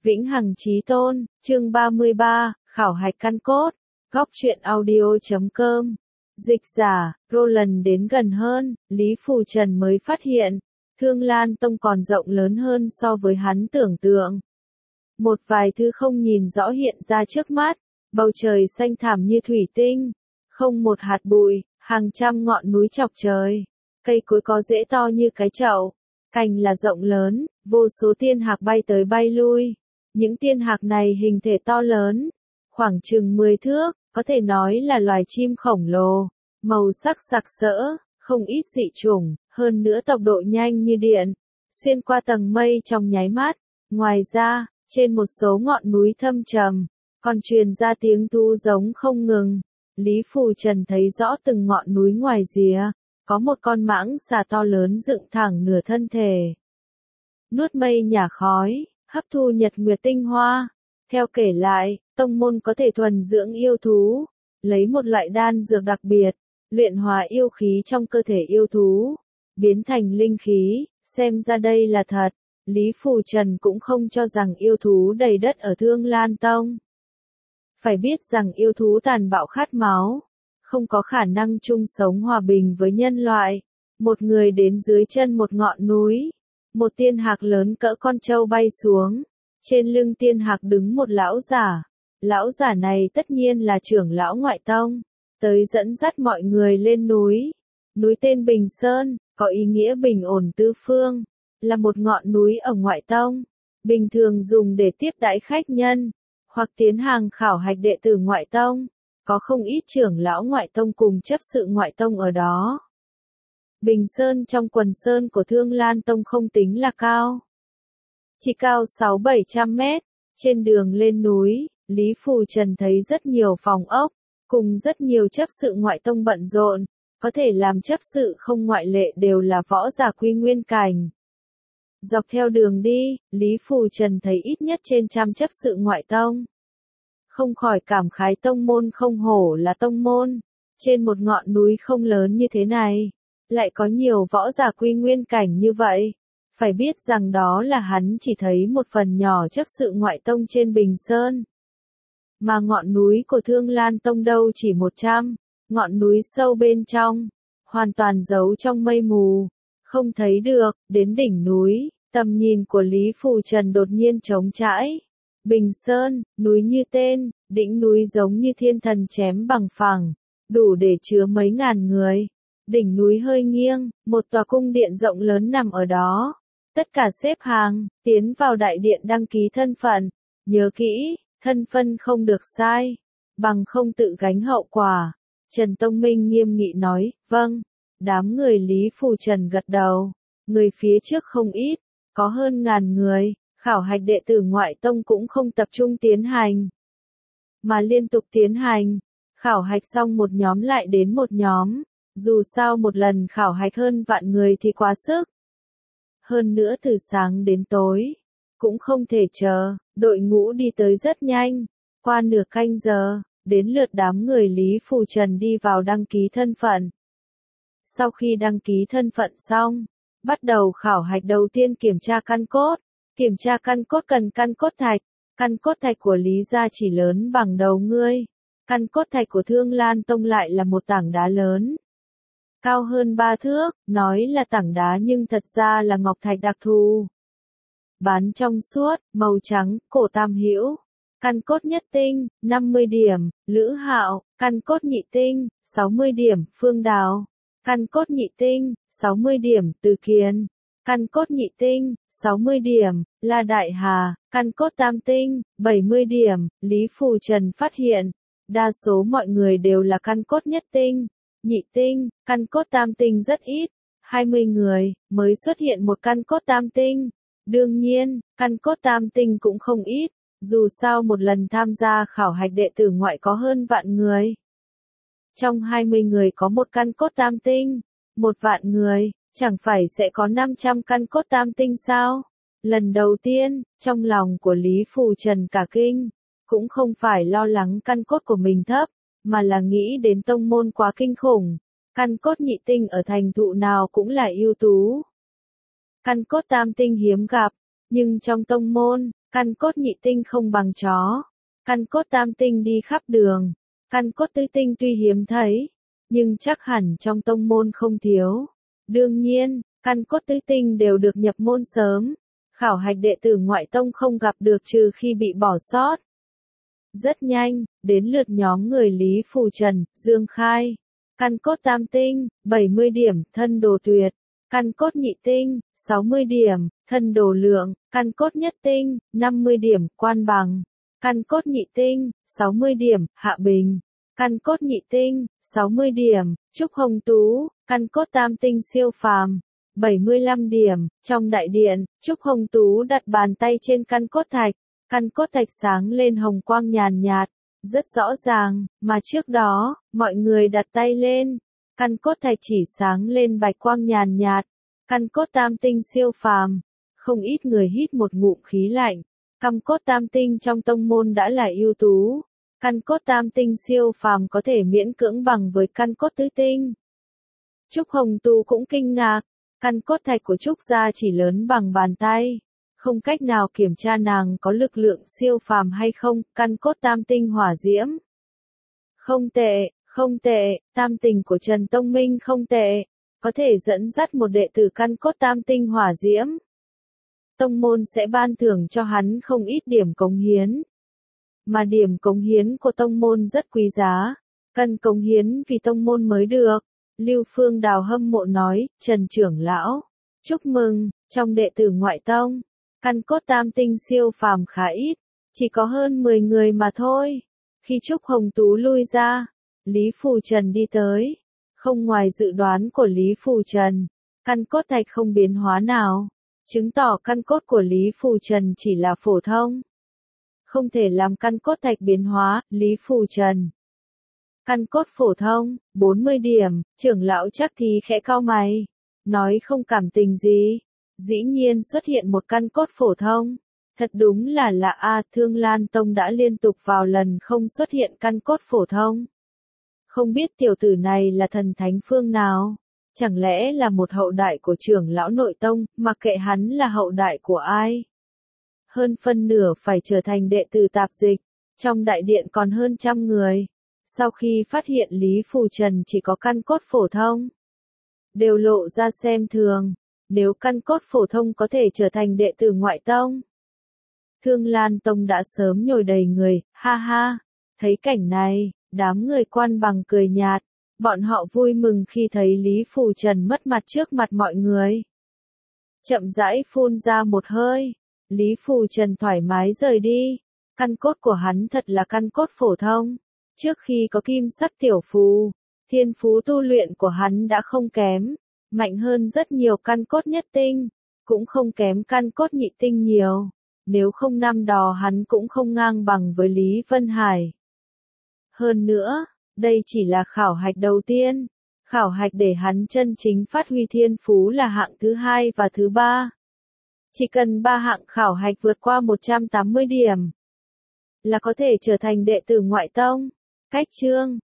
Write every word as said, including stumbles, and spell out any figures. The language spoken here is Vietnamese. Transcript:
Vĩnh hằng chí tôn, chương ba mươi ba, khảo hạch căn cốt, góc truyện audio chấm com. Dịch giả, Roland đến gần hơn, Lý Phù Trần mới phát hiện, Thương Lan Tông còn rộng lớn hơn so với hắn tưởng tượng. Một vài thứ không nhìn rõ hiện ra trước mắt, bầu trời xanh thẳm như thủy tinh, không một hạt bụi, hàng trăm ngọn núi chọc trời, cây cối có rễ to như cái chậu, cành là rộng lớn, vô số tiên hạc bay tới bay lui. Những tiên hạc này hình thể to lớn, khoảng chừng mười thước, có thể nói là loài chim khổng lồ, màu sắc sặc sỡ, không ít dị chủng, hơn nữa tốc độ nhanh như điện, xuyên qua tầng mây trong nháy mắt. Ngoài ra, trên một số ngọn núi thâm trầm, còn truyền ra tiếng tu giống không ngừng. Lý Phù Trần thấy rõ từng ngọn núi ngoài rìa, có một con mãng xà to lớn dựng thẳng nửa thân thể, nuốt mây nhả khói, hấp thu nhật nguyệt tinh hoa. Theo kể lại, tông môn có thể thuần dưỡng yêu thú, lấy một loại đan dược đặc biệt, luyện hóa yêu khí trong cơ thể yêu thú, biến thành linh khí, xem ra đây là thật. Lý Phù Trần cũng không cho rằng yêu thú đầy đất ở Thương Lan Tông. Phải biết rằng yêu thú tàn bạo khát máu, không có khả năng chung sống hòa bình với nhân loại. Một người đến dưới chân một ngọn núi, một tiên hạc lớn cỡ con trâu bay xuống, trên lưng tiên hạc đứng một lão giả. Lão giả này tất nhiên là trưởng lão ngoại tông, tới dẫn dắt mọi người lên núi. Núi tên Bình Sơn, có ý nghĩa bình ổn tứ phương, là một ngọn núi ở ngoại tông, bình thường dùng để tiếp đãi khách nhân, hoặc tiến hành khảo hạch đệ tử ngoại tông. Có không ít trưởng lão ngoại tông cùng chấp sự ngoại tông ở đó. Bình Sơn trong quần sơn của Thương Lan Tông không tính là cao, chỉ cao sáu bảy trăm mét. Trên đường lên núi, Lý Phù Trần thấy rất nhiều phòng ốc, cùng rất nhiều chấp sự ngoại tông bận rộn, có thể làm chấp sự không ngoại lệ đều là võ giả quy nguyên cảnh. Dọc theo đường đi, Lý Phù Trần thấy ít nhất trên trăm chấp sự ngoại tông. Không khỏi cảm khái tông môn không hổ là tông môn, trên một ngọn núi không lớn như thế này, lại có nhiều võ giả quy nguyên cảnh như vậy. Phải biết rằng đó là hắn chỉ thấy một phần nhỏ chấp sự ngoại tông trên Bình Sơn. Mà ngọn núi của Thương Lan Tông đâu chỉ một trăm, ngọn núi sâu bên trong, hoàn toàn giấu trong mây mù, không thấy được. Đến đỉnh núi, tầm nhìn của Lý Phù Trần đột nhiên trống trải. Bình Sơn, núi như tên, đỉnh núi giống như thiên thần chém bằng phẳng, đủ để chứa mấy ngàn người. Đỉnh núi hơi nghiêng, một tòa cung điện rộng lớn nằm ở đó. Tất cả xếp hàng, tiến vào đại điện đăng ký thân phận. Nhớ kỹ, thân phân không được sai, bằng không tự gánh hậu quả. Trần Tông Minh nghiêm nghị nói, vâng. Đám người Lý Phù Trần gật đầu. Người phía trước không ít, có hơn ngàn người. Khảo hạch đệ tử ngoại tông cũng không tập trung tiến hành, mà liên tục tiến hành. Khảo hạch xong một nhóm lại đến một nhóm. Dù sao một lần khảo hạch hơn vạn người thì quá sức. Hơn nữa từ sáng đến tối, cũng không thể chờ, đội ngũ đi tới rất nhanh. Qua nửa canh giờ, đến lượt đám người Lý Phù Trần đi vào đăng ký thân phận. Sau khi đăng ký thân phận xong, bắt đầu khảo hạch. Đầu tiên kiểm tra căn cốt. Kiểm tra căn cốt cần căn cốt thạch. Căn cốt thạch của Lý gia chỉ lớn bằng đầu ngươi. Căn cốt thạch của Thương Lan Tông lại là một tảng đá lớn, cao hơn ba thước, nói là tảng đá nhưng thật ra là ngọc thạch đặc thù. Bán trong suốt, màu trắng, cổ tam hữu. Căn cốt nhất tinh, năm mươi điểm, Lữ Hạo. Căn cốt nhị tinh, sáu mươi điểm, Phương Đào. Căn cốt nhị tinh, sáu mươi điểm, Từ Kiền. Căn cốt nhị tinh, sáu mươi điểm, La Đại Hà. Căn cốt tam tinh, bảy mươi điểm. Lý Phù Trần phát hiện, đa số mọi người đều là căn cốt nhất tinh, nhị tinh. Căn cốt tam tinh rất ít, hai mươi người, mới xuất hiện một căn cốt tam tinh. Đương nhiên, căn cốt tam tinh cũng không ít, dù sao một lần tham gia khảo hạch đệ tử ngoại có hơn vạn người. Trong hai mươi người có một căn cốt tam tinh, một vạn người, chẳng phải sẽ có năm trăm căn cốt tam tinh sao? Lần đầu tiên, trong lòng của Lý Phù Trần cả kinh, cũng không phải lo lắng căn cốt của mình thấp, mà là nghĩ đến tông môn quá kinh khủng. Căn cốt nhị tinh ở thành thụ nào cũng là ưu tú. Căn cốt tam tinh hiếm gặp, nhưng trong tông môn, Căn cốt nhị tinh không bằng chó. Căn cốt tam tinh đi khắp đường. Căn cốt tứ tinh tuy hiếm thấy, nhưng chắc hẳn trong tông môn không thiếu. Đương nhiên, căn cốt tứ tinh đều được nhập môn sớm. Khảo hạch đệ tử ngoại tông không gặp được trừ khi bị bỏ sót. Rất nhanh, đến lượt nhóm người Lý Phù Trần, Dương Khai. Căn cốt tam tinh, bảy mươi điểm, thân đồ tuyệt. Căn cốt nhị tinh, sáu mươi điểm, thân đồ lượng. Căn cốt nhất tinh, năm mươi điểm, quan bằng. Căn cốt nhị tinh, sáu mươi điểm, hạ bình. Căn cốt nhị tinh, sáu mươi điểm, Trúc Hồng Tú. Căn cốt tam tinh siêu phàm, bảy mươi lăm điểm. Trong đại điện, Trúc Hồng Tú đặt bàn tay trên căn cốt thạch. Căn cốt thạch sáng lên hồng quang nhàn nhạt, rất rõ ràng, mà trước đó, mọi người đặt tay lên. Căn cốt thạch chỉ sáng lên bạch quang nhàn nhạt. Căn cốt tam tinh siêu phàm. Không ít người hít một ngụm khí lạnh. Căn cốt tam tinh trong tông môn đã là ưu tú. Căn cốt tam tinh siêu phàm có thể miễn cưỡng bằng với căn cốt tứ tinh. Trúc Hồng Tú cũng kinh ngạc. Căn cốt thạch của Trúc gia chỉ lớn bằng bàn tay. Không cách nào kiểm tra nàng có lực lượng siêu phàm hay không. Căn cốt tam tinh hỏa diễm. Không tệ, không tệ, tam tình của Trần Tông Minh không tệ. Có thể dẫn dắt một đệ tử căn cốt tam tinh hỏa diễm. Tông môn sẽ ban thưởng cho hắn không ít điểm cống hiến. Mà điểm cống hiến của tông môn rất quý giá. Cần cống hiến vì tông môn mới được. Lưu Phương Đào hâm mộ nói, Trần trưởng lão. Chúc mừng, trong đệ tử ngoại tông. Căn cốt tam tinh siêu phàm khá ít. Chỉ có hơn mười người mà thôi. Khi Trúc Hồng Tú lui ra, Lý Phù Trần đi tới. Không ngoài dự đoán của Lý Phù Trần, căn cốt thạch không biến hóa nào. Chứng tỏ căn cốt của Lý Phù Trần chỉ là phổ thông. Không thể làm căn cốt thạch biến hóa, Lý Phù Trần. Căn cốt phổ thông, bốn mươi điểm, trưởng lão chắc thì khẽ cau mày. Nói không cảm tình gì. Dĩ nhiên xuất hiện một căn cốt phổ thông. Thật đúng là lạ a, Thương Lan Tông đã liên tục vào lần không xuất hiện căn cốt phổ thông. Không biết tiểu tử này là thần thánh phương nào? Chẳng lẽ là một hậu đại của trưởng lão nội tông, mặc kệ hắn là hậu đại của ai? Hơn phân nửa phải trở thành đệ tử tạp dịch. Trong đại điện còn hơn trăm người. Sau khi phát hiện Lý Phù Trần chỉ có căn cốt phổ thông, đều lộ ra xem thường. Nếu căn cốt phổ thông có thể trở thành đệ tử ngoại tông, Thương Lan Tông đã sớm nhồi đầy người, ha ha. Thấy cảnh này, đám người quan bằng cười nhạt. Bọn họ vui mừng khi thấy Lý Phù Trần mất mặt trước mặt mọi người. Chậm rãi phun ra một hơi. Lý Phù Trần thoải mái rời đi. Căn cốt của hắn thật là căn cốt phổ thông. Trước khi có kim sắc tiểu phù, thiên phú tu luyện của hắn đã không kém. Mạnh hơn rất nhiều căn cốt nhất tinh. Cũng không kém căn cốt nhị tinh nhiều. Nếu không năm đó hắn cũng không ngang bằng với Lý Vân Hải. Hơn nữa, đây chỉ là khảo hạch đầu tiên. Khảo hạch để hắn chân chính phát huy thiên phú là hạng thứ hai và thứ ba. Chỉ cần ba hạng khảo hạch vượt qua một trăm tám mươi điểm, là có thể trở thành đệ tử ngoại tông. Cách chương